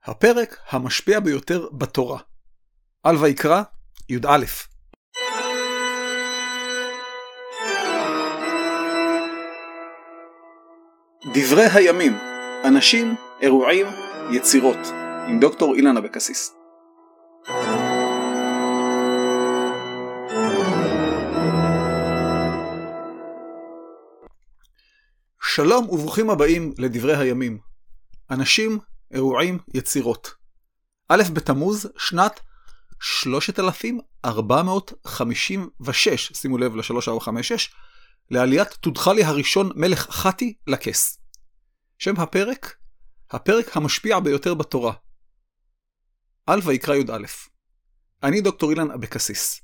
הפרק המשפיע ביותר בתורה. על ויקרא, י"א. דברי הימים, אנשים, אירועים, יצירות, עם דוקטור אילן אבקסיס. שלום וברוכים הבאים לדברי הימים, אנשים, אירועים, יצירות. א' בתמוז, שנת 3456, שימו לב ל-3456, לעליית תודחלי הראשון מלך חתי לכס. שם הפרק, הפרק המשפיע ביותר בתורה. על ויקרא י"א. אני דוקטור אילן אבקסיס.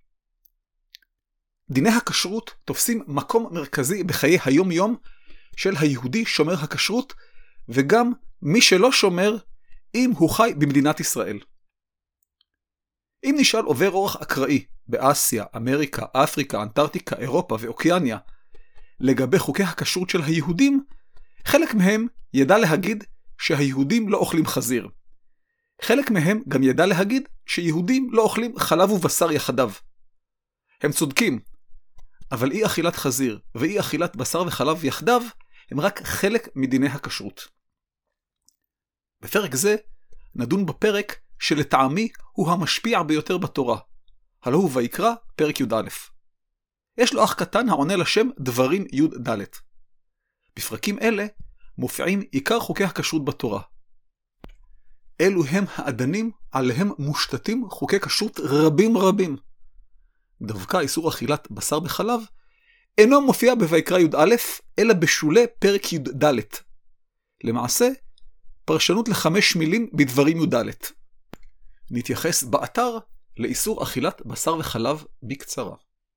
דיני הכשרות תופסים מקום מרכזי בחיי היום-יום של היהודי שומר הכשרות, וגם מי שלא שומר אם הוא חי במדינת ישראל. אם נשאל עובר אורח אקראי באסיה, אמריקה, אפריקה, אנטארקטיקה, אירופה ואוקיאניה לגבי חוקי הכשרות של היהודים, חלק מהם ידע להגיד שהיהודים לא אוכלים חזיר. חלק מהם גם ידע להגיד שיהודים לא אוכלים חלב ובשר יחדיו. הם צודקים, אבל אי אכילת חזיר ואי אכילת בשר וחלב יחדיו הם רק חלק מדיני הכשרות. בפרק זה נדון בפרק שלטעמי הוא המשפיע ביותר בתורה, הלא הוא ויקרא פרק י"א. יש לו אח קטן העונה לשם דברים י"ד. בפרקים אלה מופיעים עיקר חוקי הכשרות בתורה. אלו הם האדנים עליהם מושתתים חוקי כשרות רבים. דווקא איסור אכילת בשר בחלב אינו מופיע בויקרא י"א אלא בשולי פרק י"ד. למעשה פרשנות ל5 מילים בדברים י"ד. נתייחס באתר לאיסור אכילת בשר וחלב בקצרה.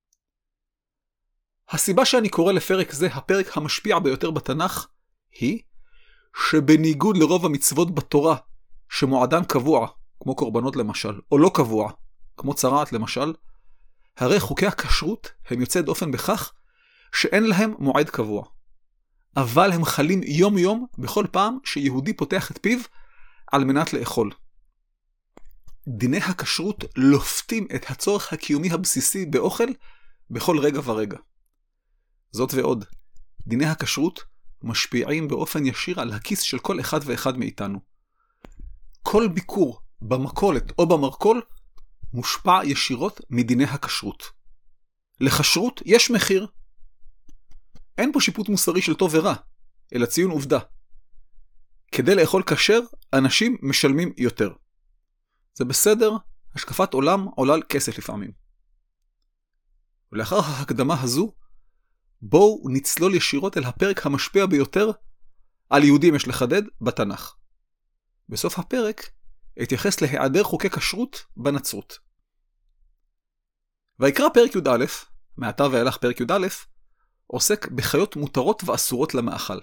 הסיבה שאני קורא לפרק זה הפרק המשפיע ביותר בתנ"ך היא שבניגוד לרוב המצוות בתורה שמועדן קבוע, כמו קורבנות למשל, או לא קבוע, כמו צרעת למשל, הרי חוקי הכשרות הם יוצאי דופן בכך שאין להם מועד קבוע. אבל הם חלים יום-יום בכל פעם שיהודי פותח את פיו על מנת לאכול. דיני הכשרות לופתים את הצורך הקיומי הבסיסי באוכל בכל רגע ורגע. זאת ועוד, דיני הכשרות משפיעים באופן ישיר על הכיס של כל אחד ואחד מאיתנו. כל ביקור במכולת או במרכול מושפע ישירות מדיני הכשרות. לכשרות יש מחיר. אין פה שיפוט מוסרי של טוב ורע, אלא ציון עובדה. כדי לאכול כשר, אנשים משלמים יותר. זה בסדר, השקפת עולם עולה כסף לפעמים. ולאחר ההקדמה הזו, בואו נצלול ישירות אל הפרק המשפיע ביותר על יהודים יש לחדד בתנ"ך. בסוף הפרק אתייחס להיעדר חוקי כשרות בנצרות. ויקרא פרק י"א, מעתה ואילך פרק י"א, עוסק בחיות מותרות ואסורות למאכל.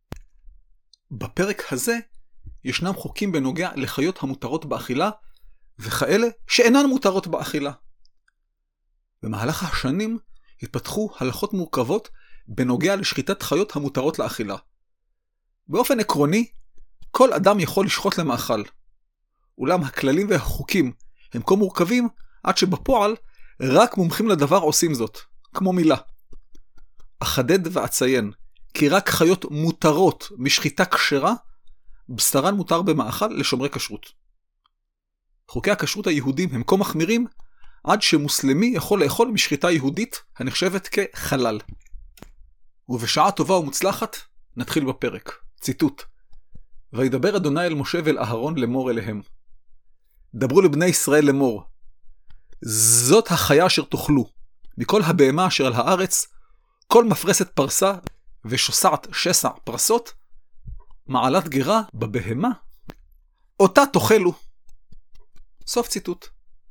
בפרק הזה ישנם חוקים בנוגע לחיות המותרות באכילה, וכאלה שאינן מותרות באכילה. במהלך השנים התפתחו הלכות מורכבות בנוגע לשחיטת חיות המותרות לאכילה. באופן עקרוני, כל אדם יכול לשחוט למאכל. אולם הכללים והחוקים הם כה מורכבים עד שבפועל רק מומחים לדבר עושים זאת, כמו מילה. אחדד ואציין כי רק חיות מותרות משחיטה כשרה, בשרן מותר במאכל לשומרי כשרות. חוקי הכשרות היהודים הם כה מחמירים, עד שמוסלמי יכול לאכול משחיטה יהודית הנחשבת כחלל. ובשעה טובה ומוצלחת נתחיל בפרק. ציטוט: וידבר אדוני אל משה ואל אהרון לאמור אליהם. דברו לבני ישראל לאמור, זאת החיה אשר תאכלו, מכל הבהמה אשר על הארץ, כל מפרסת פרסה ושוסעת שסע פרסות, מעלת גרה בבהמה, אותה תאכלו. סוף ציטוט.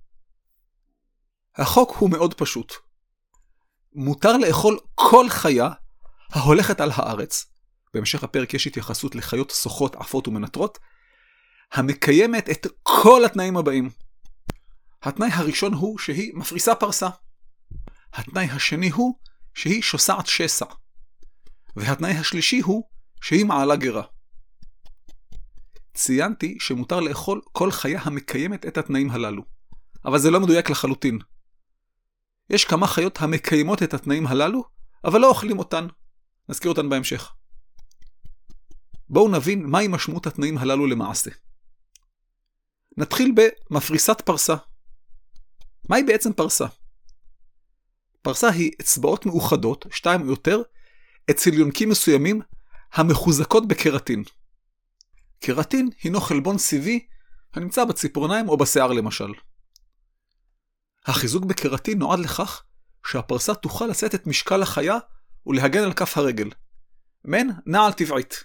החוק הוא מאוד פשוט. מותר לאכול כל חיה ההולכת על הארץ. בהמשך הפרק יש התייחסות לחיות סוחות, עפות ומנטרות, המקיימת את כל התנאים הבאים. התנאי הראשון הוא שהיא מפריסה פרסה. התנאי השני הוא שהיא שוסעת שסע. והתנאי השלישי הוא שהיא מעלה גרה. ציינתי שמותר לאכול כל חיה המקיימת את התנאים הללו. אבל זה לא מדויק לחלוטין. יש כמה חיות המקיימות את התנאים הללו, אבל לא אוכלים אותן. נזכיר אותן בהמשך. בואו נבין מהי משמעות התנאים הללו למעשה. נתחיל במפריסת פרסה. מהי בעצם פרסה? פרסה היא אצבעות מאוחדות, 2 או יותר, אצל יונקים מסוימים המחוזקות בקרטין. קרטין הינו חלבון סיבי הנמצא בציפורניים או בשיער למשל. החיזוק בקרטין נועד לכך שהפרסה תוכל לשאת את משקל החיה ולהגן על כף הרגל. מעין נעל טבעית.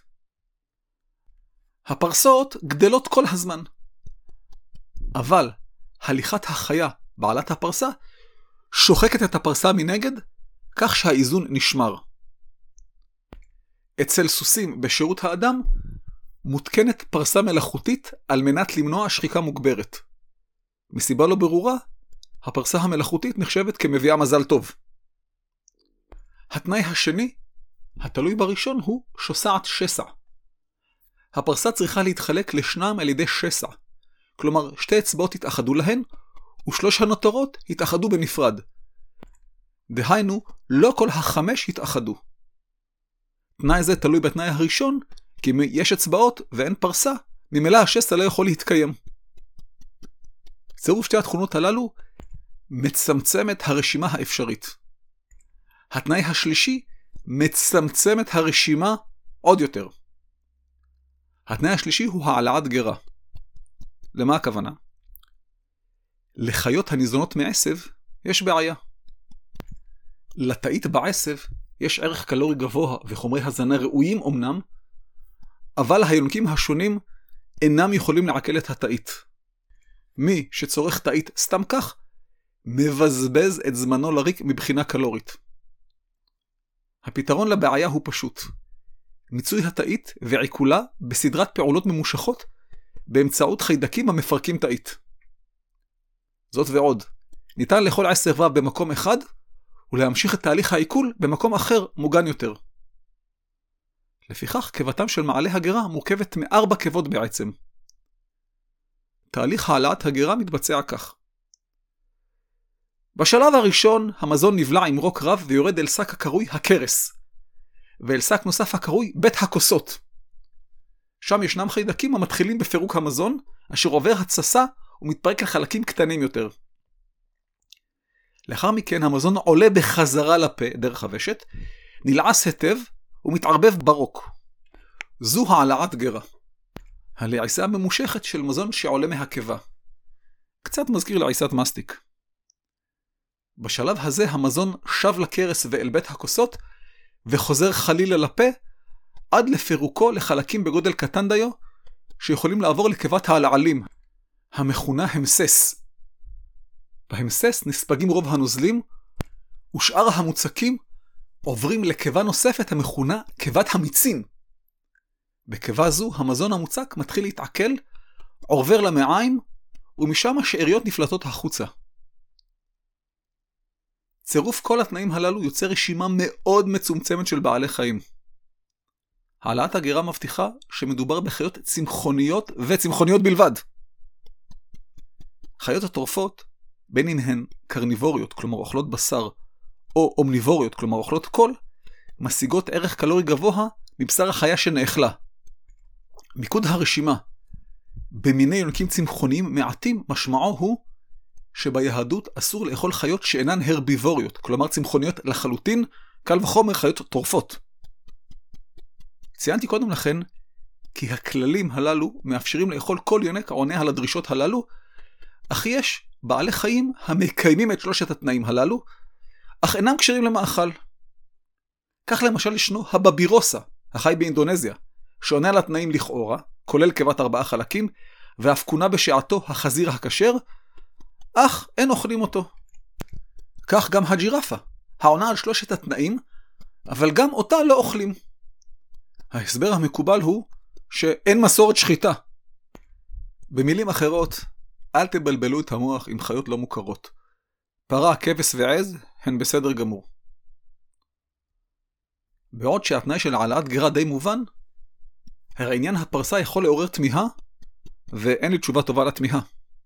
הפרסות גדלות כל הזמן. אבל הליכת החיה בעלת הפרסה שוחקת את הפרסה מנגד, כך שהאיזון נשמר. אצל סוסים בשירות האדם מותקנת פרסה מלאכותית על מנת למנוע שחיקה מוגברת. מסיבה לא ברורה, הפרסה המלאכותית נחשבת כמביאה מזל טוב. התנאי השני, התלוי בראשון, הוא שוסעת שסע. הפרסה צריכה להתחלק לשניים על ידי שסע, כלומר 2 אצבעות התאחדו להן, ו3 הנותרות התאחדו בנפרד. דהיינו, לא כל 5 התאחדו. תנאי זה תלוי בתנאי הראשון, כי אם יש אצבעות ואין פרסה, ממילא השסע לא יכול להתקיים. צירוף 2 התכונות הללו מצמצם את הרשימה האפשרית. התנאי השלישי מצמצם את הרשימה עוד יותר. התנאי השלישי הוא העלאת גרה. למה הכוונה? לחיות הניזונות מעשב יש בעיה. לתאית בעשב יש ערך קלורי גבוה וחומרי הזנה ראויים אמנם, אבל היונקים השונים אינם יכולים לעכל את התאית. מי שצורך תאית סתם כך, מבזבז את זמנו לריק מבחינה קלורית. הפתרון לבעיה הוא פשוט. מיצוי התאית ועיקולה בסדרת פעולות ממושכות באמצעות חיידקים המפרקים תאית. זאת ועוד, ניתן לאכול עשב רב במקום אחד ולהמשיך את תהליך העיכול במקום אחר מוגן יותר. לפיכך, קיבתם של מעלה הגרה מורכבת מ4 קיבות בעצם. תהליך העלאת הגרה מתבצע כך. בשלב הראשון המזון נבלע עם רוק רב ויורד אל שק הקרוי הקרס, ואל שק נוסף הקרוי בית הכוסות. שם ישנם חיידקים המתחילים בפירוק המזון, אשר עובר התססה ומתפרק לחלקים קטנים יותר. לאחר מכן המזון עולה בחזרה לפה דרך הוושט, נלעס היטב ומתערבב ברוק. זו העלאת גרה. הלעיסה הממושכת של מזון שעולה מהקיבה. קצת מזכיר לעיסת מסטיק. בשלב הזה המזון שב לקרס ואל בית הכוסות, וחוזר חלילה לפה, עד לפירוקו לחלקים בגודל קטן דיו, שיכולים לעבור לקיבת העלעלים, המכונה המסס. בהמסס נספגים רוב הנוזלים, ושאר המוצקים עוברים לקיבה נוספת המכונה קיבת המיצים. בקיבה זו המזון המוצק מתחיל להתעכל, עובר למעיים, ומשם השאריות נפלטות החוצה. צירוף כל התנאים הללו יוצר רשימה מאוד מצומצמת של בעלי חיים. העלאת הגרה מבטיחה שמדובר בחיות צמחוניות וצמחוניות בלבד. חיות הטורפות, בין אם הן קרניבוריות, כלומר אוכלות בשר, או אומניבוריות, כלומר אוכלות קול, משיגות ערך קלורי גבוה מבשר החיה שנאכלה. מיקוד הרשימה במיני יונקים צמחוניים מעטים משמעו הוא שביהדות אסור לאכול חיות שאינן הרביבוריות, כלומר צמחוניות לחלוטין, קל וחומר חיות טורפות. ציינתי קודם לכן כי הכללים הללו מאפשרים לאכול כל יונק העונה על הדרישות הללו, אך יש בעלי חיים המקיימים את 3 התנאים הללו, אך אינם קשרים למאכל. כך למשל ישנו הבבירוסה, החי באינדונזיה, שעונה על התנאים לכאורה, כולל קיבת 4 חלקים, ואף כונה בשעתו החזיר הכשר, אך אין אוכלים אותו. כך גם הג'ירפה, העונה על 3 התנאים, אבל גם אותה לא אוכלים. ההסבר המקובל הוא שאין מסורת שחיטה. במילים אחרות, אל תבלבלו את המוח עם חיות לא מוכרות. פרה, כבש ועז הן בסדר גמור. בעוד שהתנאי של העלאת גרה די מובן, הרי עניין הפרסה יכול לעורר תמיהה ואין לי תשובה טובה לתמיהה.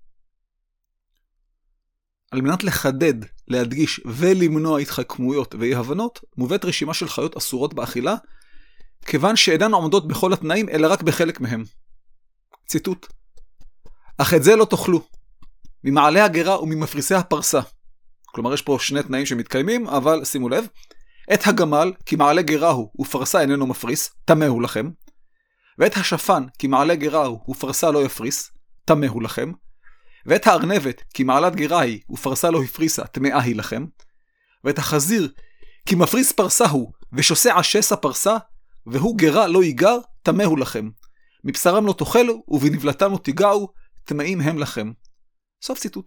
על מנת לחדד, להדגיש ולמנוע התחכמויות ואי הבנות, מובאת רשימה של חיות אסורות באכילה, כיוון שאינן עומדות בכל התנאים, אלא רק בחלק מהם. ציטוט: אך את זה לא תאכלו, ממעלה הגרה וממפריסי הפרסה. כלומר, יש פה שני תנאים שמתקיימים, אבל שימו לב, את הגמל, כי מעלה גרה הוא, ופרסה איננו מפריס, טמא הוא לכם. ואת השפן, כי מעלה גרה הוא, ופרסה לא יפריס, טמא הוא לכם. ואת הארנבת, כי מעלת גרה היא, ופרסה לא הפריסה, טמאה היא לכם. ואת החזיר, כי מפריס פרסה הוא, ושוסע שסע פרסה, והוא גרה לא ייגר, טמא הוא לכם. מבשרם לא תאכלו, ובנבלתם לא תיגעו, טמאים הם לכם. סוף ציטוט.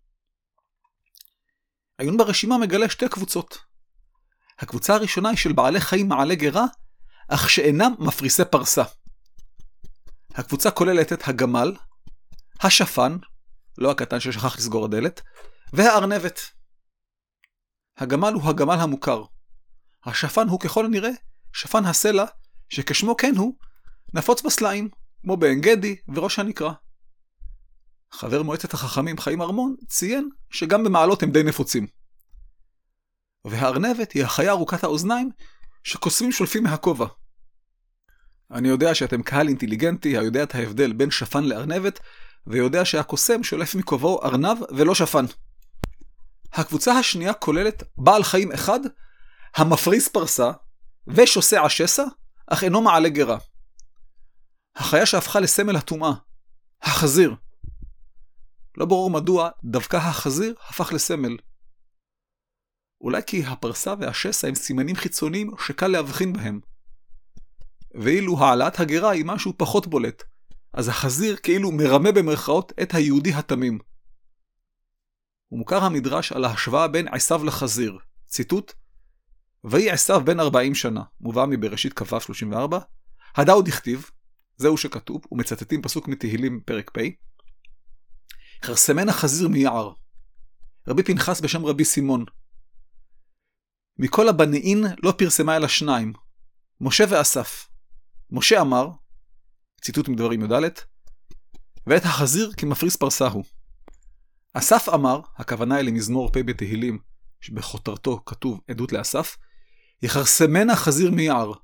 העיון ברשימה מגלה שתי קבוצות. הקבוצה הראשונה היא של בעלי חיים מעלה גרה, אך שאינם מפריסי פרסה. הקבוצה כוללת את הגמל, השפן, לא הקטן ששכח לסגור הדלת, והארנבת. הגמל הוא הגמל המוכר. השפן הוא ככל הנראה שפן הסלע, שכשמו כן הוא, נפוץ בסלעים, כמו בעין גדי וראש הנקרה. חבר מועצת החכמים חיים ארמון ציין שגם במעלות הם די נפוצים. והארנבת היא החיה ארוכת האוזניים שקוסמים שולפים מהכובע. אני יודע שאתם קהל אינטליגנטי היודע את ההבדל בין שפן לארנבת, ויודע שהקוסם שולף מכובעו ארנב ולא שפן. הקבוצה השנייה כוללת בעל חיים אחד, המפריס פרסה ושוסע שסע, אך אינו מעלה גרה. החיה שהפכה לסמל הטומאה, החזיר. לא ברור מדוע דווקא החזיר הפך לסמל. אולי כי הפרסה והשסע הם סימנים חיצוניים שקל להבחין בהם. ואילו העלאת הגרה היא משהו פחות בולט, אז החזיר כאילו מרמה במרכאות את היהודי התמים. ומוכר המדרש על ההשוואה בין עשיו לחזיר. ציטוט: ויהי עשיו בן 40 שנה, מובא מבראשית כ"ו 34, הדאו דכתיב, זהו שכתוב, ומצטטים פסוק מתהילים פרק פ', חרסמן החזיר מיער. רבי פנחס בשם רבי סימון. מכל הבנאין לא פרסמה אלא שניים, משה ואסף. משה אמר, ציטוט מדברים י"ד, ואת החזיר כי מפריס פרסה הוא. אסף אמר, הכוונה היא למזמור פ' בתהילים, שבחותרתו כתוב עדות לאסף, יחרסמן החזיר מיער.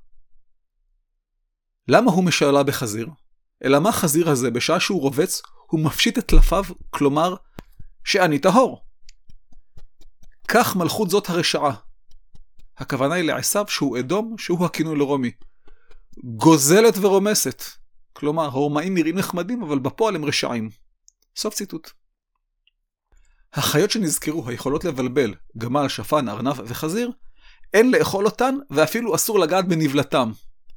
למה הוא משאלה בחזיר? אלא מה חזיר הזה בשעה שהוא רובץ, הוא מפשיט את טלפיו, כלומר, שאני טהור. כך מלכות זאת הרשעה. הכוונה היא לעשיו שהוא אדום, שהוא הכינוי לרומי. גוזלת ורומסת. כלומר, הרומאים נראים נחמדים, אבל בפועל הם רשעים. סוף ציטוט. החיות שנזכרו היכולות לבלבל, גמל, שפן, ארנב וחזיר, אין לאכול אותן ואפילו אסור לגעת בנבלתם.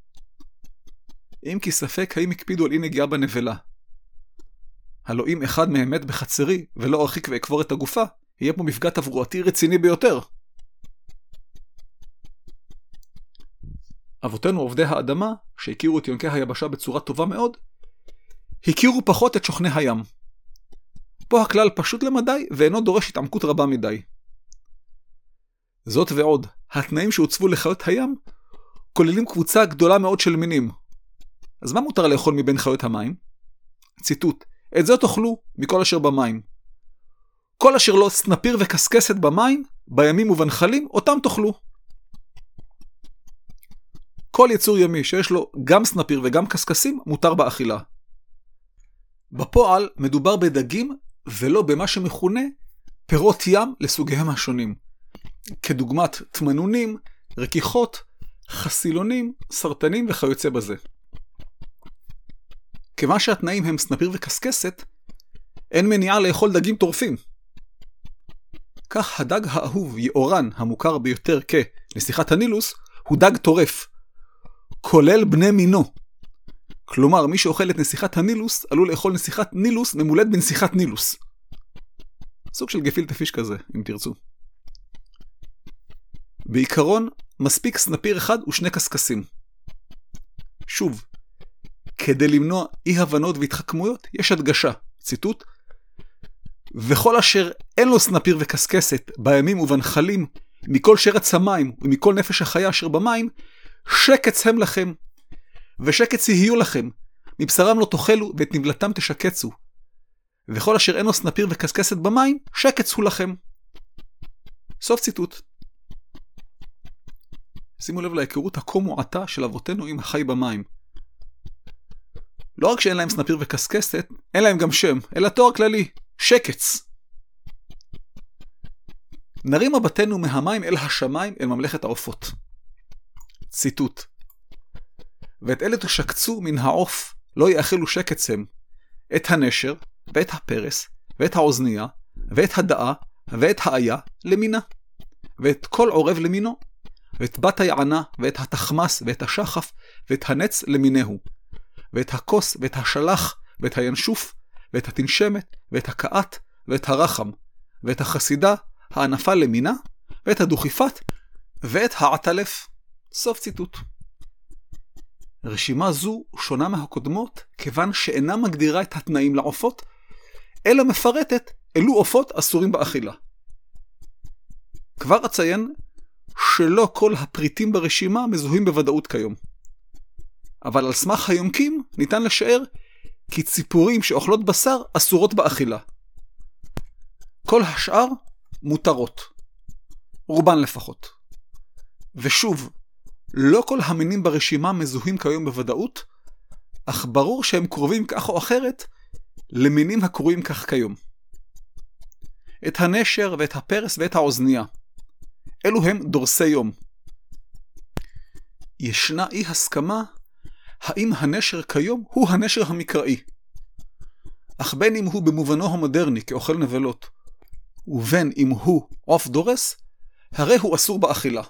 אם כי ספק האם הקפידו על אי נגיעה בנבלה. הלא אם אחד מהם מת בחצרי ולא ארחיק ואקבור את הגופה, יהיה פה מפגע תברואתי רציני ביותר. אבותינו עובדי האדמה, שהכירו את יונקי היבשה בצורה טובה מאוד, הכירו פחות את שוכני הים. פה הכלל פשוט למדי ואינו דורש התעמקות רבה מדי. זאת ועוד, התנאים שהוצבו לחיות הים כוללים קבוצה גדולה מאוד של מינים. אז מה מותר לאכול מבין חיות המים? ציטוט: את זאת תאכלו מכל אשר במים. כל אשר לא סנפיר וקסקסת במים, בימים ובנחלים, אותם תאכלו. כל יצור ימי שיש לו גם סנפיר וגם קסקסים מותר באכילה. בפועל מדובר בדגים ולא במה שמכונה פירות ים לסוגיהם השונים. כדוגמת תמנונים, רקיחות, חסילונים, סרטנים וכיוצא בזה. כיוון שהתנאים הם סנפיר וקסקסת, אין מניעה לאכול דגים טורפים. כך הדג האהוב יאורן, המוכר ביותר כנסיכת הנילוס, הוא דג טורף, כולל בני מינו. כלומר, מי שאוכל את נסיכת הנילוס עלול לאכול נסיכת נילוס ממולד בנסיכת נילוס. סוג של גפילטע פיש כזה, אם תרצו. בעיקרון, מספיק סנפיר אחד ושני קסקסים. שוב, כדי למנוע אי הבנות והתחכמויות, יש הדגשה. ציטוט: וכל אשר אין לו סנפיר וקסקסת בימים ובנחלים, מכל שרץ המים ומכל נפש החיה אשר במים, שקץ הם לכם, ושקץ יהיו לכם, מבשרם לא תאכלו ואת נבלתם תשקצו. וכל אשר אינו סנפיר וקסקסת במים, שקץ הוא לכם. סוף ציטוט. שימו לב להיכרות הכה מועטה של אבותינו עם החי במים. לא רק שאין להם סנפיר וקסקסת, אין להם גם שם, אלא תואר כללי, שקץ. נרים מבטנו מהמים אל השמיים, אל ממלכת העופות. ציטוט. ואת אלה תשקצו מן העוף, לא יאכלו שקץ הם, את הנשר, ואת הפרס, ואת האוזנייה, ואת הדאה, ואת האיה, למינה, ואת כל עורב למינו, ואת בת היענה, ואת התחמס, ואת השחף, ואת הנץ למינהו, ואת הכוס, ואת השלח, ואת הינשוף, ואת התנשמת, ואת הקעת, ואת הרחם, ואת החסידה, הענפה למינה, ואת הדוכיפת, ואת העטלף. סוף ציטוט. רשימה זו שונה מהקודמות, כיוון שאינה מגדירה את התנאים לעופות, אלא מפרטת אילו עופות אסורים באכילה. כבר אציין שלא כל הפריטים ברשימה מזוהים בוודאות כיום. אבל על סמך היונקים ניתן לשער כי ציפורים שאוכלות בשר אסורות באכילה. כל השאר מותרות. רובן לפחות. ושוב, לא כל המינים ברשימה מזוהים כיום בוודאות, אך ברור שהם קרובים כך או אחרת למינים הקרויים כך כיום. את הנשר ואת הפרס ואת האוזנייה. אלו הם דורסי יום. ישנה אי הסכמה האם הנשר כיום הוא הנשר המקראי. אך בין אם הוא במובנו המודרני כאוכל נבלות, ובין אם הוא עוף דורס, הרי הוא אסור באכילה.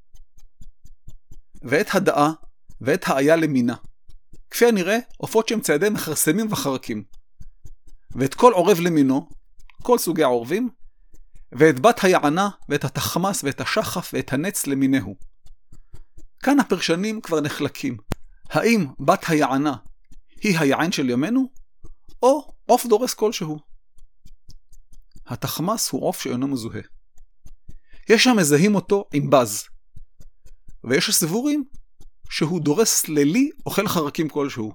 ואת הדאה ואת האיה למינה. כפי הנראה, עופות שהם ציידי מכרסמים וחרקים. ואת כל עורב למינו, כל סוגי העורבים, ואת בת היענה ואת התחמס ואת השחף ואת הנץ למינהו. כאן הפרשנים כבר נחלקים. האם בת היענה היא היען של ימינו, או עוף דורס כלשהו? התחמס הוא עוף שאינו מזוהה. יש שם מזהים אותו עם בז, ויש הסבורים שהוא דורס לילי אוכל חרקים כלשהו.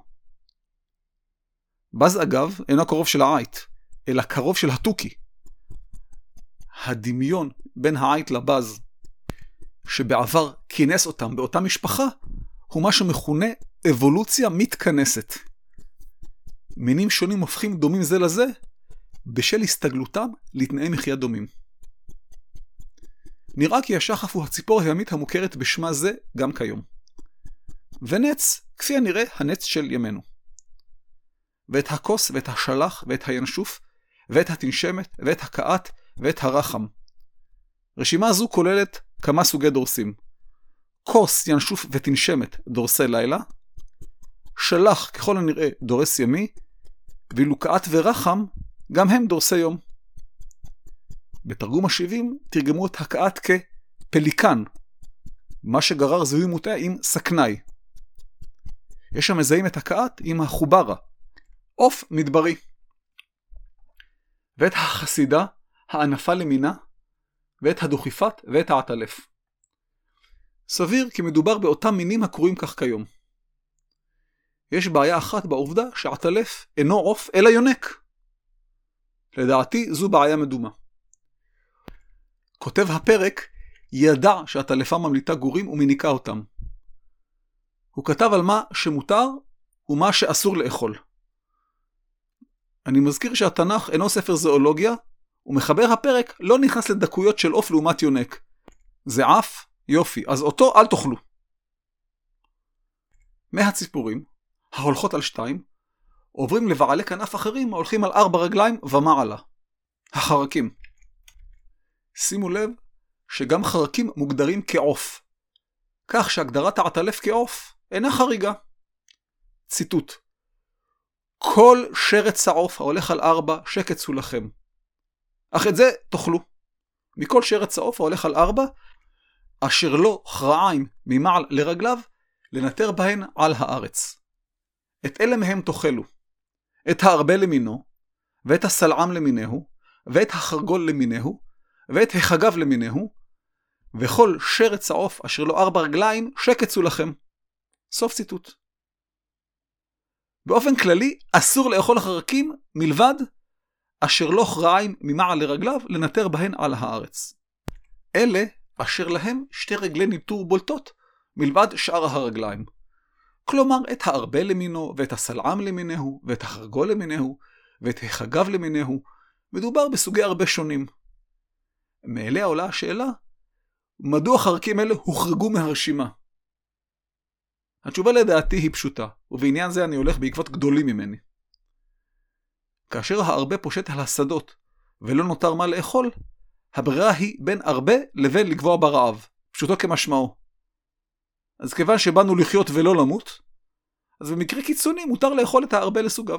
בז אגב אינו קרוב של העית, אלא קרוב של התוכי. הדמיון בין העית לבז, שבעבר כינס אותם באותה משפחה, הוא מה שמכונה אבולוציה מתכנסת. מינים שונים הופכים דומים זה לזה, בשל הסתגלותם לתנאי מחיה דומים. נראה כי השחף הוא הציפור הימית המוכרת בשמה זה גם כיום. ונץ, כפי הנראה, הנץ של ימינו. ואת הכוס ואת השלח ואת הינשוף, ואת התנשמת ואת הקעת ואת הרחם. רשימה זו כוללת כמה סוגי דורסים. כוס, ינשוף ותנשמת דורסי לילה, שלח ככל הנראה דורס ימי, ואילו קעת ורחם גם הם דורסי יום. בתרגום ה-70 תרגמו את הקעת כפליקן, מה שגרר זיהוי מוטעה עם סכנאי. יש שם מזהים את הקעת עם החוברה, עוף מדברי. ואת החסידה, הענפה למינה, ואת הדוכיפת ואת העטלף. סביר כי מדובר באותם מינים הקרויים כך כיום. יש בעיה אחת בעובדה שהעטלף אינו עוף אלא יונק. לדעתי זו בעיה מדומה. כותב הפרק ידע שהעטלפה ממליטה גורים ומניקה אותם. הוא כתב על מה שמותר ומה שאסור לאכול. אני מזכיר שהתנ"ך אינו ספר זואולוגיה, ומחבר הפרק לא נכנס לדקויות של עוף לעומת יונק. זה עף, יופי, אז אותו אל תאכלו. מהציפורים, ההולכות על 2, עוברים לבעלי כנף אחרים ההולכים על 4 רגליים ומעלה. החרקים. שימו לב שגם חרקים מוגדרים כעוף, כך שהגדרת העטלף כעוף אינה חריגה. ציטוט. כל שרץ העוף ההולך על 4 שקץ הוא לכם. אך את זה תאכלו. מכל שרץ העוף ההולך על 4, אשר לא כרעיים ממעל לרגליו, לנטר בהן על הארץ. את אלה מהם תאכלו. את הארבה למינו, ואת הסלעם למינהו, ואת החרגול למינהו, ואת החגב למינהו, וכל שרץ העוף אשר לו 4 רגליים שקץ הוא לכם. סוף ציטוט. באופן כללי, אסור לאכול חרקים מלבד אשר לא כרעיים ממעל לרגליו לנטר בהן על הארץ. אלה אשר להם שתי רגלי ניטור בולטות מלבד שאר הרגליים. כלומר, את הארבה למינו, ואת הסלעם למיניהו, ואת החרגול למיניהו, ואת החגב למיניהו. מדובר בסוגי הרבה שונים. מאליה עולה השאלה, מדוע חרקים אלה הוחרגו מהרשימה? התשובה לדעתי היא פשוטה, ובעניין זה אני הולך בעקבות גדולים ממני. כאשר הארבה פושט על השדות, ולא נותר מה לאכול, הברירה היא בין ארבה לבין לגבוע ברעב, פשוטו כמשמעו. אז כיוון שבאנו לחיות ולא למות, אז במקרה קיצוני מותר לאכול את הארבה לסוגיו.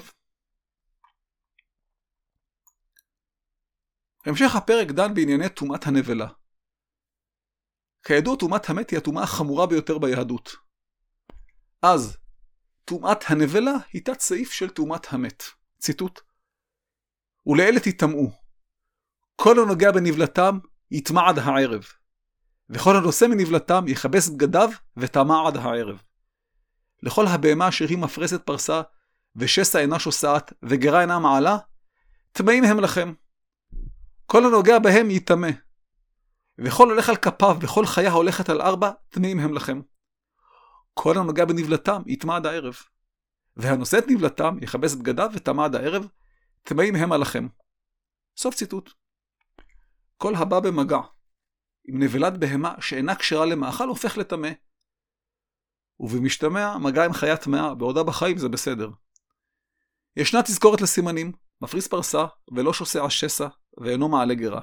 המשך הפרק דן בענייני טומאת הנבלה. כידוע, טומאת המת היא הטומאה החמורה ביותר ביהדות. אז, טומאת הנבלה היא תת סעיף של טומאת המת. ציטוט: ולאלה תטמאו. כל הנוגע בנבלתם יטמע עד הערב. וכל הנושא מנבלתם יכבס בגדיו וטמע עד הערב. לכל הבהמה אשר היא מפרסת פרסה, ושסה אינה שוסעת, וגרה אינה מעלה, טמאים הם לכם. כל הנוגע בהם יטמא. וכל הולך על כפיו, וכל חיה הולכת על 4, טמאים הם לכם. כל הנוגע בנבלתם יטמע עד הערב. והנושא את נבלתם יכבס בגדיו וטמע עד הערב, טמאים הם עליכם. סוף ציטוט. כל הבא במגע עם נבלת בהמה שאינה כשרה למאכל הופך לטמא. ובמשתמע, מגע עם חיה טמאה בעודה בחיים זה בסדר. ישנה תזכורת לסימנים, מפריס פרסה ולא שוסע שסע ואינו מעלה גרה.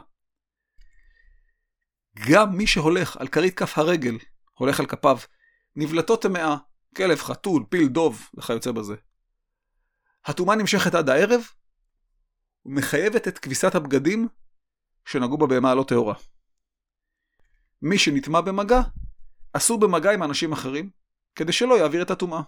גם מי שהולך על כרית כף הרגל, הולך על כפיו, נבלתו טמאה, כלב, חתול, פיל, דוב וכיוצא בזה. הטומאה נמשכת עד הערב ומחייבת את כביסת הבגדים שנגעו בבהמה הלא טהורה. מי שנטמא במגע, אסור במגע עם אנשים אחרים, כדי שלא יעביר את הטומאה.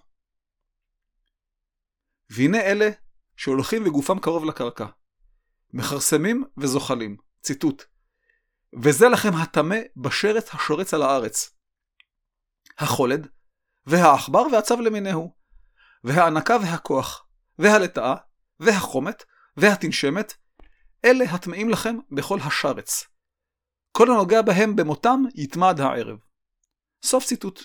והנה אלה שהולכים וגופם קרוב לקרקע, מחרסמים וזוחלים. ציטוט: וזה לכם הטמא בשרץ השורץ על הארץ, החולד והעכבר והצב למיניהו, והענקה והכוח, והלטאה, והחומת, והתנשמת, אלה הטמאים לכם בכל השרץ. כל הנוגע בהם במותם יטמע עד הערב. סוף ציטוט.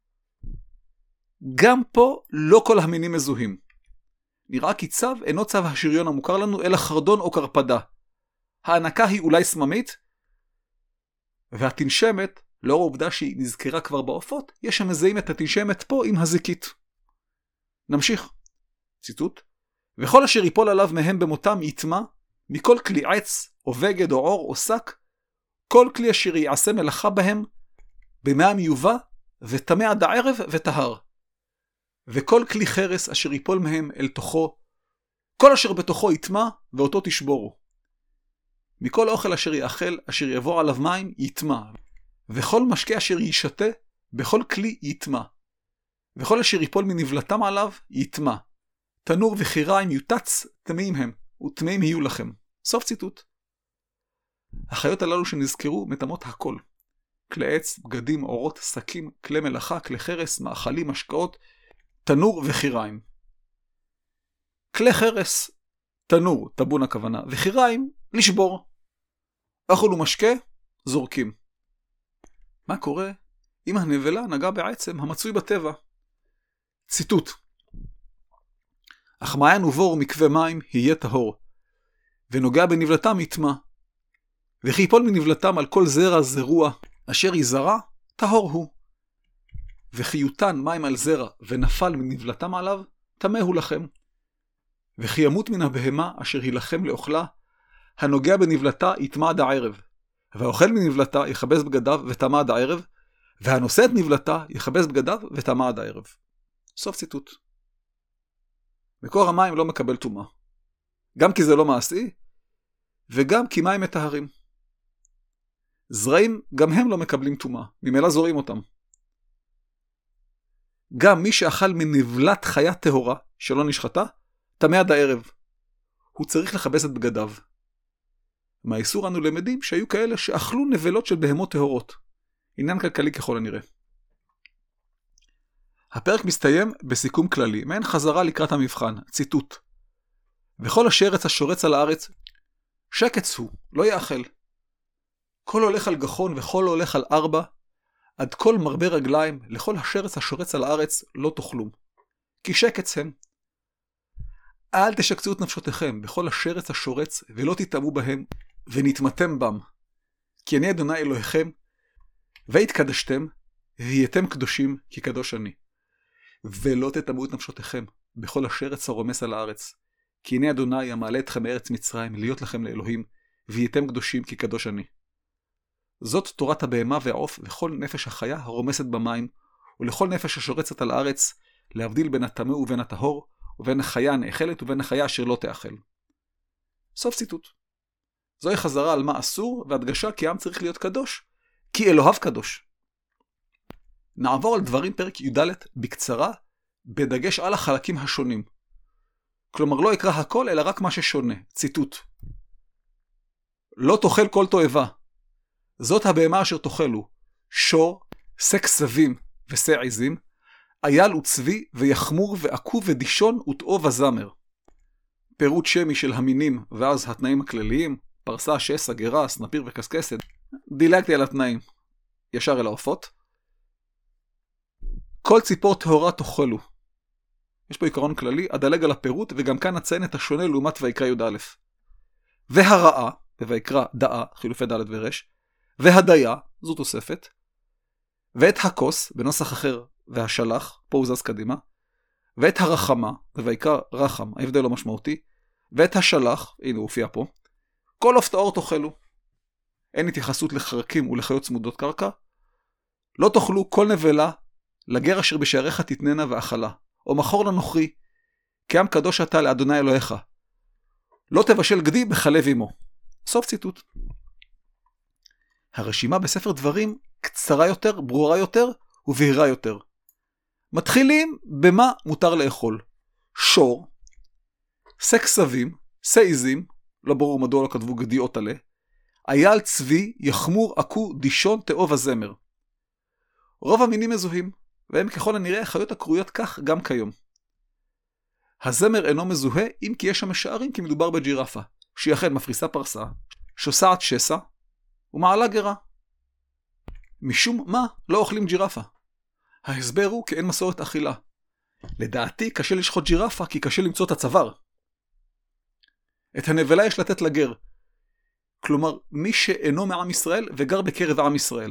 גם פה לא כל המינים מזוהים. נראה כי צב אינו צב השריון המוכר לנו, אלא חרדון או קרפדה. הענקה היא אולי סממית, והתנשמת, לאור העובדה שהיא נזכרה כבר בעופות, יש המזהים את התנשמת פה עם הזיקית. נמשיך. ציטוט: וכל אשר ייפול עליו מהם במותם יטמע, מכל כלי עץ, או בגד, או עור, או שק, כל כלי אשר יעשה מלאכה בהם, במאה מיובא, וטמא עד הערב וטהר. וכל כלי חרס אשר ייפול מהם אל תוכו, כל אשר בתוכו יטמע, ואותו תשבורו. מכל אוכל אשר יאכל, אשר יבוא עליו מים, יטמע. וכל משקה אשר ישתה, בכל כלי יטמע. וכל אשר ייפול מנבלתם עליו, יטמע. תנור וחיריים יוטץ, טמאים הם, וטמאים יהיו לכם. סוף ציטוט. החיות הללו שנזכרו מטמאות הכל. כלי עץ, בגדים, אורות, שקים, כלי מלאכה, כלי חרס, מאכלים, משקאות, תנור וחיריים. כלי חרס, תנור, טבון הכוונה, וחיריים, לשבור. אוכל ומשקה, זורקים. מה קורה אם הנבלה נגע בעצם המצוי בטבע? ציטוט: אך מעיין ובור מקווה מים יהיה טהור, ונוגע בנבלתם יטמע, וכי ייפול מנבלתם על כל זרע זרוע אשר יזרע, טהור הוא. וכי יותן מים על זרע ונפל מנבלתם עליו, טמא הוא לכם. וכי ימות מן הבהמה אשר היא לכם לאוכלה, הנוגע בנבלתה יטמע עד הערב, והאוכל מנבלתה יכבס בגדיו וטמא עד הערב, והנושא את נבלתה יכבס בגדיו וטמא עד הערב. סוף ציטוט. מקור המים לא מקבל טומאה, גם כי זה לא מעשי, וגם כי מים מטהרים. זרעים גם הם לא מקבלים טומאה, ממילא זורעים אותם. גם מי שאכל מנבלת חיה טהורה שלא נשחטה, טמא עד הערב. הוא צריך לכבס את בגדיו. מהאיסור אנו למדים שהיו כאלה שאכלו נבלות של בהמות טהורות. עניין כלכלי ככל הנראה. הפרק מסתיים בסיכום כללי, מעין חזרה לקראת המבחן, ציטוט. וכל השרץ השורץ על הארץ, שקץ הוא, לא יאכל. כל הולך על גחון וכל הולך על 4, עד כל מרבה רגליים, לכל השרץ השורץ על הארץ לא תאכלום. כי שקץ הם. אל תשקצו את נפשותיכם בכל השרץ השורץ, ולא תטעמו בהם, ונתמתם בם. כי אני אדוני אלוהיכם, והתקדשתם, והייתם קדושים, כי קדוש אני. ולא תטמאו את נפשותיכם בכל השרץ הרומס על הארץ. כי הנה אדוני המעלה אתכם מארץ מצרים, להיות לכם לאלוהים, והייתם קדושים, כי קדוש אני. זאת תורת הבהמה והעוף, וכל נפש החיה הרומסת במים, ולכל נפש השורצת על הארץ, להבדיל בין הטמא ובין הטהור, ובין החיה הנאכלת ובין החיה אשר לא תאכל. סוף ציטוט. זוהי חזרה על מה אסור, והדגשה כי העם צריך להיות קדוש, כי אלוהיו קדוש. נעבור על דברים פרק י"ד בקצרה, בדגש על החלקים השונים. כלומר לא יקרא הכל, אלא רק מה ששונה. ציטוט. לא תאכל כל תועבה. זאת הבהמה אשר תאכלו, שור, שא כסבים ושא עזים, אייל וצבי ויחמור ועקוב ודישון ותאו וזמר. פירוט שמי של המינים ואז התנאים הכלליים, פרסה, שסע, גרה, סנפיר וקסקסת. דילגתי על התנאים. ישר אל העופות. כל ציפור טהורה תאכלו. יש פה עיקרון כללי, אדלג על הפירוט וגם כאן אציין את השונה לעומת ויקרא י"א. והרעה, בויקרא דאה, חילופי ד' ורש, והדיה, זו תוספת, ואת הכוס, בנוסח אחר, והשלח, פה הוא זז קדימה, ואת הרחמה, בויקרא רחם, ההבדל לא משמעותי, ואת השלח, הנה הוא הופיע פה, כל עוף טהור תאכלו. אין התייחסות לחרקים ולחיות צמודות קרקע. לא תאכלו כל נבלה, לגר אשר בשעריך תתננה ואכלה, או מחור לנוכרי, כי עם קדוש אתה לאדוני אלוהיך. לא תבשל גדי בחלב אמו. סוף ציטוט. הרשימה בספר דברים קצרה יותר, ברורה יותר ובהירה יותר. מתחילים במה מותר לאכול. שור, שא כסבים, שא עזים, לא ברור מדוע לא כתבו גדי או טלה, אייל, צבי, יחמור, עקו, דישון, תאו וזמר. רוב המינים מזוהים, והם ככל הנראה חיות הקרויות כך גם כיום. הזמר אינו מזוהה אם כי יש שם משערים כי מדובר בג'ירפה, שהיא אכן מפריסה פרסה, שוסעת שסע, ומעלה גרה. משום מה לא אוכלים ג'ירפה? ההסבר הוא כי אין מסורת אכילה. לדעתי קשה לשחוט ג'ירפה כי קשה למצוא את הצוואר. את הנבלה יש לתת לגר. כלומר, מי שאינו מעם ישראל וגר בקרב עם ישראל.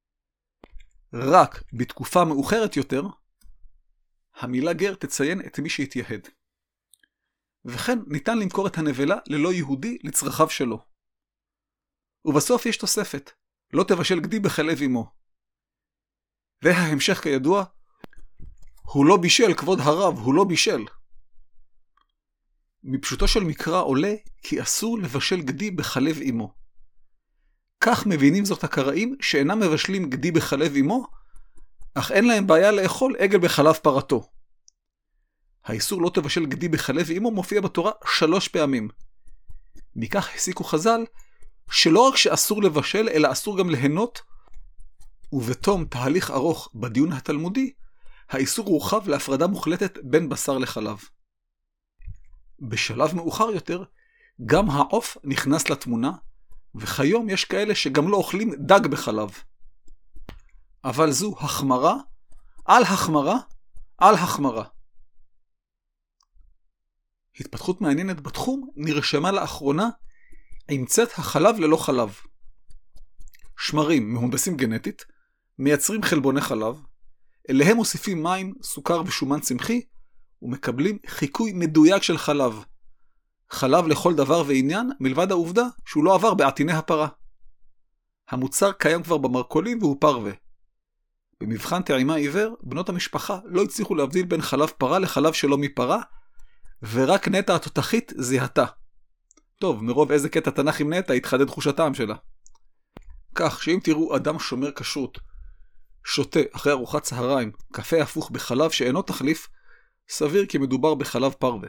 רק בתקופה מאוחרת יותר, המילה גר תציין את מי שהתייהד. וכן ניתן למכור את הנבלה ללא יהודי לצרכיו שלו. ובסוף יש תוספת, לא תבשל גדי בחלב אמו. וההמשך כידוע, הוא לא בישל כבוד הרב, הוא לא בישל. מפשוטו של מקרא עולה כי אסור לבשל גדי בחלב אמו. כך מבינים זאת הקראים שאינם מבשלים גדי בחלב אמו, אך אין להם בעיה לאכול עגל בחלב פרתו. האיסור לא תבשל גדי בחלב אמו מופיע בתורה 3 פעמים. מכך הסיקו חז"ל שלא רק שאסור לבשל אלא אסור גם ליהנות, ובתום תהליך ארוך בדיון התלמודי, האיסור הורחב להפרדה מוחלטת בין בשר לחלב. בשלב מאוחר יותר, גם העוף נכנס לתמונה, וכיום יש כאלה שגם לא אוכלים דג בחלב. אבל זו החמרה, על החמרה, על החמרה. התפתחות מעניינת בתחום נרשמה לאחרונה עם צאת החלב ללא חלב. שמרים מהונדסים גנטית, מייצרים חלבוני חלב, אליהם מוסיפים מים, סוכר ושומן צמחי, ומקבלים חיקוי מדויק של חלב. חלב לכל דבר ועניין, מלבד העובדה שהוא לא עבר בעטיני הפרה. המוצר קיים כבר במרכולים והוא פרווה. במבחן טעימה עיוור, בנות המשפחה לא הצליחו להבדיל בין חלב פרה לחלב שלא מפרה, ורק נטע התותחית זיהתה. טוב, מרוב איזה קטע תנ"ך עם נטע התחדד תחושתם שלה. כך שאם תראו אדם שומר כשרות, שותה אחרי ארוחת צהריים, קפה הפוך בחלב שאינו תחליף, סביר כי מדובר בחלב פרווה.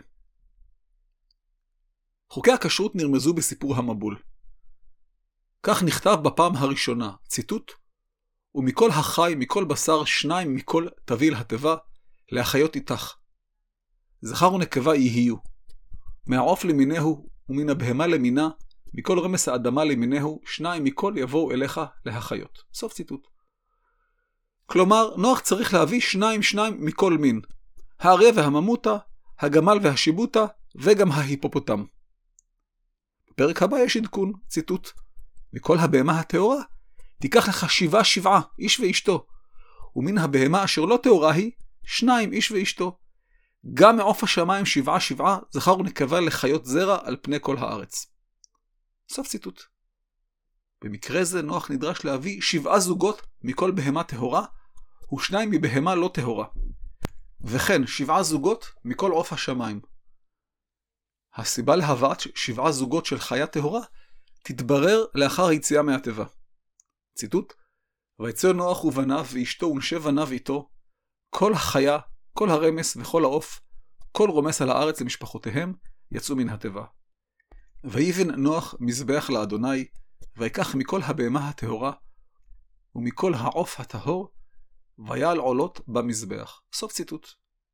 חוקי הכשרות נרמזו בסיפור המבול. כך נכתב בפעם הראשונה, ציטוט, ומכל החי, מכל בשר, 2 מכל תביל התיבה, להחיות איתך. זכר ונקבה יהיו. מהעוף למינהו ומן הבהמה למינה, מכל רמס האדמה למינהו, 2 מכל יבואו אליך להחיות. סוף ציטוט. כלומר, נוח צריך להביא 2 מכל מין. האריה והממותה, הגמל והשיבוטה, וגם ההיפופוטם. בפרק הבא יש עדכון, ציטוט. מכל הבהמה הטהורה, תיקח לך 7, איש ואשתו. ומן הבהמה אשר לא טהורה היא, 2 איש ואשתו. גם מעוף השמיים 7, זכר ונקבה לחיות זרע על פני כל הארץ. סוף ציטוט. במקרה זה נוח נדרש להביא 7 זוגות מכל בהמה טהורה, ו2 מבהמה לא טהורה. וכן 7 זוגות מכל עוף השמיים. הסיבה להבאת 7 זוגות של חיה טהורה תתברר לאחר היציאה מהטבע. ציטוט. ויצא נוח ובניו ואשתו ונשי בניו איתו, כל החיה, כל הרמס וכל העוף, כל רומס על הארץ למשפחותיהם, יצאו מן הטבע. ויבן נוח מזבח לאדוני, ויקח מכל הבהמה הטהורה, ומכל העוף הטהור, ויעל עולות במזבח. סוף ציטוט.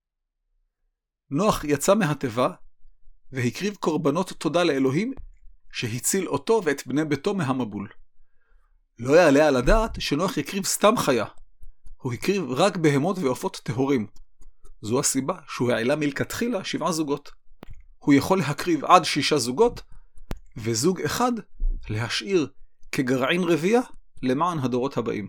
נוח יצא מהטבע, והקריב קורבנות תודה לאלוהים, שהציל אותו ואת בני ביתו מהמבול. לא יעלה על הדעת שנוח יקריב סתם חיה. הוא הקריב רק בהמות ועופות טהורים. זו הסיבה שהוא העלה מלכתחילה 7 זוגות. הוא יכול להקריב עד 6 זוגות, וזוג אחד להשאיר כגרעין רבייה למען הדורות הבאים.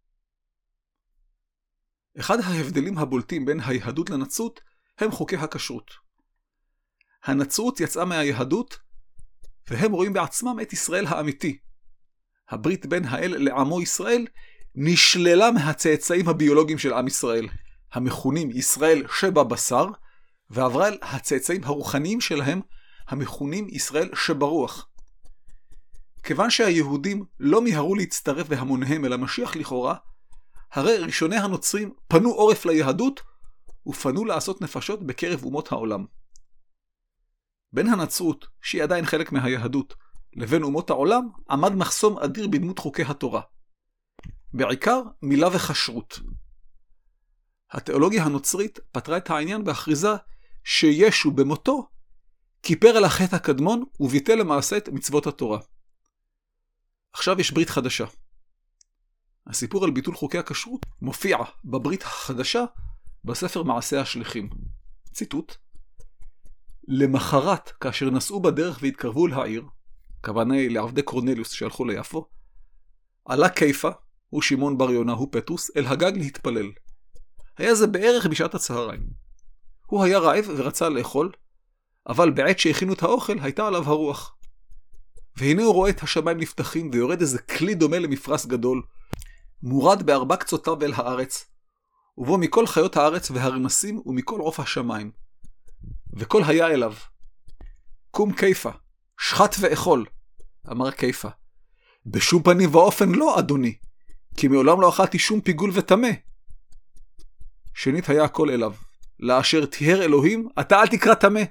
אחד ההבדלים הבולטים בין היהדות לנצרות הם חוקי הכשרות. הנצרות יצאה מהיהדות, והם רואים בעצמם את ישראל האמיתי. הברית בין האל לעמו ישראל נשללה מהצאצאים הביולוגיים של עם ישראל, המכונים ישראל שבבשר, ועברה אל הצאצאים הרוחניים שלהם, המכונים ישראל שברוח. כיוון שהיהודים לא מיהרו להצטרף בהמוניהם אל המשיח לכאורה, הרי ראשוני הנוצרים פנו עורף ליהדות, ופנו לעשות נפשות בקרב אומות העולם. בין הנצרות, שהיא עדיין חלק מהיהדות, לבין אומות העולם, עמד מחסום אדיר בדמות חוקי התורה. בעיקר מילה וכשרות. התיאולוגיה הנוצרית פתרה את העניין בהכריזה שישו במותו כיפר על החטא הקדמון וביטל למעשה את מצוות התורה. עכשיו יש ברית חדשה. הסיפור על ביטול חוקי הכשרות מופיע בברית החדשה בספר מעשי השליחים. ציטוט. למחרת, כאשר נסעו בדרך והתקרבו לעיר, כוונה לעבדי קורנליוס שהלכו ליפו, עלה קיפה, הוא שמעון בר יונה, הוא פטרוס, אל הגג להתפלל. היה זה בערך בשעת הצהריים. הוא היה רעב ורצה לאכול, אבל בעת שהכינו את האוכל הייתה עליו הרוח. והנה הוא רואה את השמיים נפתחים ויורד איזה כלי דומה למפרס גדול, מורד ב4 קצותיו אל הארץ, ובו מכל חיות הארץ והרמסים ומכל עוף השמיים. וכל היה אליו. קום קיפה, שחט ואכול, אמר קיפה. בשום פנים ואופן לא, אדוני, כי מעולם לא אכלתי שום פיגול וטמא. שנית היה הכל אליו, לאשר תיהר אלוהים, אתה אל תקרא טמא.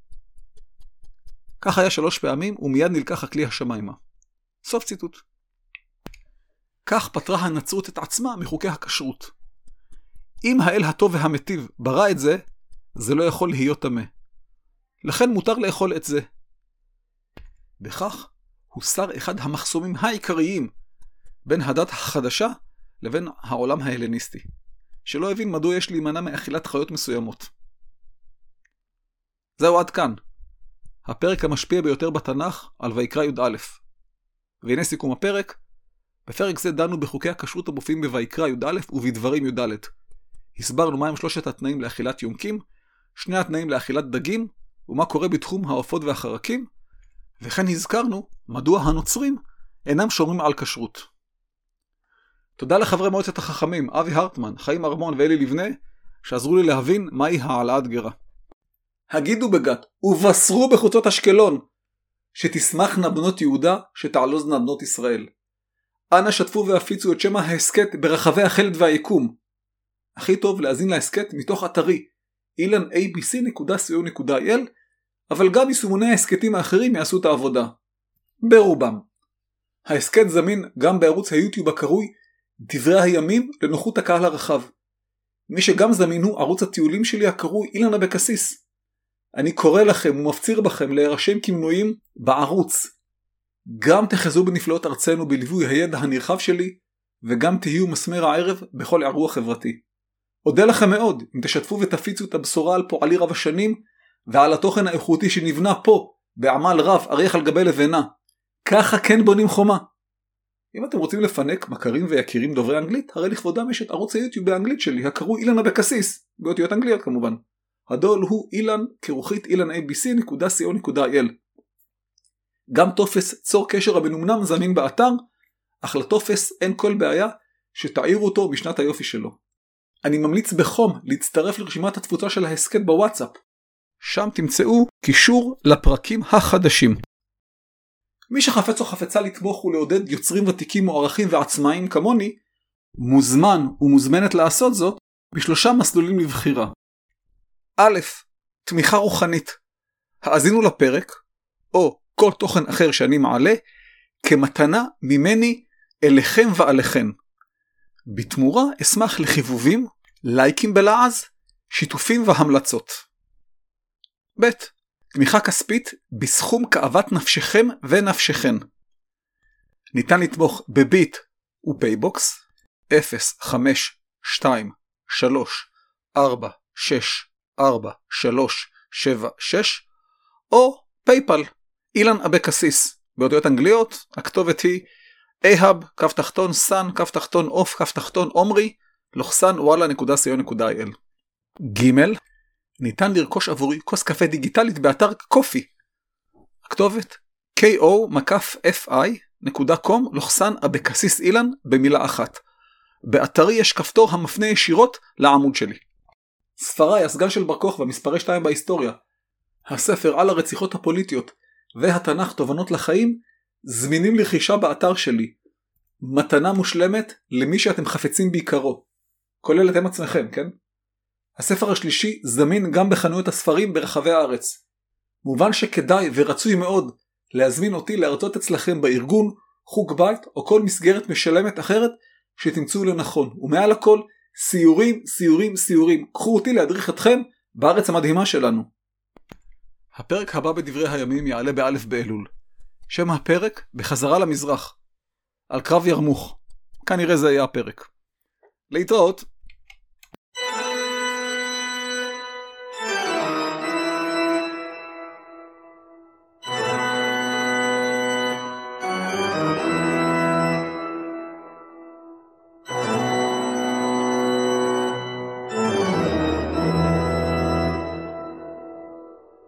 כך היה 3 פעמים, ומיד נלקח הכלי השמיימה. סוף ציטוט. כך פתרה הנצרות את עצמה מחוקי הכשרות. אם האל הטוב והמטיב ברא את זה, זה לא יכול להיות טמא. לכן מותר לאכול את זה. בכך הוסר אחד המחסומים העיקריים בין הדת החדשה לבין העולם ההלניסטי, שלא הבין מדוע יש להימנע מאכילת חיות מסוימות. זהו עד כאן. הפרק המשפיע ביותר בתנ"ך על ויקרא י"א. והנה סיכום הפרק. בפרק זה דנו בחוקי הכשרות המופיעים בויקרא י"א ובדברים י"ד. הסברנו מהם 3 התנאים לאכילת יונקים, 2 התנאים לאכילת דגים, ומה קורה בתחום העופות והחרקים, וכן הזכרנו מדוע הנוצרים אינם שומרים על כשרות. תודה לחברי מועצת החכמים, אבי הרטמן, חיים ארמון ואלי לבנה, שעזרו לי להבין מהי העלאת גרה. הגידו בגת, ובשרו בחוצות אשקלון, שתשמחנה בנות יהודה, שתעלוזנה בנות ישראל. אנא שתפו והפיצו את שם ההסקט ברחבי החלד והיקום. הכי טוב להזין להסקט מתוך אתרי, ilanabc.co.il, אבל גם יישומוני ההסקטים האחרים יעשו את העבודה. ברובם. ההסקט זמין גם בערוץ היוטיוב הקרוי דברי הימים לנוחות הקהל הרחב. מי שגם זמין הוא ערוץ הטיולים שלי הקרוי אילן אבקסיס. אני קורא לכם ומפציר בכם להירשם כמנויים בערוץ. גם תחזו בנפלאות ארצנו בליווי הידע הנרחב שלי, וגם תהיו מסמר הערב בכל אירוע חברתי. אודה לכם מאוד אם תשתפו ותפיצו את הבשורה על פועלי רב השנים, ועל התוכן האיכותי שנבנה פה, בעמל רב אריח על גבי לבנה. ככה כן בונים חומה. אם אתם רוצים לפנק מכרים ויקירים דוברי אנגלית, הרי לכבודם יש את ערוץ היוטיוב באנגלית שלי, הקרוי אילן אבקסיס, באותיות אנגליות כמובן. הדול הוא ilan@ilanabc.co.il. גם טופס צור קשר המנומנם זמין באתר, אך לטופס אין כל בעיה שתעירו אותו בשנת היופי שלו. אני ממליץ בחום להצטרף לרשימת התפוצה של ההסכת בוואטסאפ. שם תמצאו קישור לפרקים החדשים. מי שחפץ או חפצה לתמוך ולעודד יוצרים ותיקים מוערכים ועצמאיים כמוני, מוזמן ומוזמנת לעשות זאת בשלושה מסלולים לבחירה. א', תמיכה רוחנית. האזינו לפרק, או כל תוכן אחר שאני מעלה, כמתנה ממני אליכם ועליכן. בתמורה אשמח לחיבובים, לייקים בלעז, שיתופים והמלצות. ב', תמיכה כספית בסכום כאוות נפשכם ונפשכן. ניתן לתמוך בביט ופייבוקס 052-346-43676 או פייפל אילן אבקסיס באותיות אנגליות. הכתובת היא ahab_off_omri.walla.co.il. ג', ניתן לרכוש עבורי כוס קפה דיגיטלית באתר קופי. הכתובת ko-fi.com/abekasisillan במילה אחת. באתרי יש כפתור המפנה ישירות לעמוד שלי. ספריי הסגן של בר כוכבא מספרי 2 בהיסטוריה, הספר על הרציחות הפוליטיות והתנ"ך תובנות לחיים זמינים לרכישה באתר שלי. מתנה מושלמת למי שאתם חפצים בעיקרו, כולל אתם עצמכם, כן? הספר השלישי זמין גם בחנויות הספרים ברחבי הארץ. מובן שכדאי ורצוי מאוד להזמין אותי להרצות אצלכם בארגון, חוג בית או כל מסגרת משלמת אחרת שתמצאו לנכון. ומעל הכל, סיורים, סיורים, סיורים. קחו אותי להדריך אתכם בארץ המדהימה שלנו. הפרק הבא בדברי הימים יעלה באלף באלול. שם הפרק בחזרה למזרח. על קרב ירמוך. כנראה זה היה הפרק. להתראות.